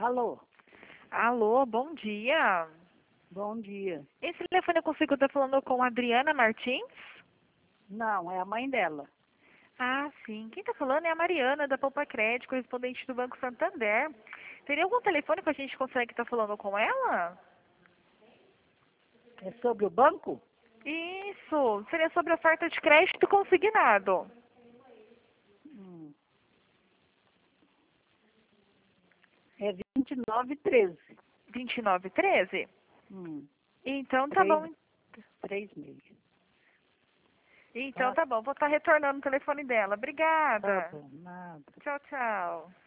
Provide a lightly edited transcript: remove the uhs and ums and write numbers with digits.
Alô, Alô, bom dia. bom dia. Esse telefone eu consigo estar falando com a Adriana Martins? Não, é a mãe dela. Ah, sim. Quem está falando é a Mariana, da Poupa Crédito, correspondente do Banco Santander. Teria algum telefone que a gente consegue estar falando com ela? É sobre o banco? Isso, seria sobre oferta de crédito consignado. Hum. É 2913. 2913? Hum. Então tá Três, bom. 36. Então Tá, tá bom, vou estar retornando o telefone dela. tá Obrigada. bom, nada. Tchau, tchau.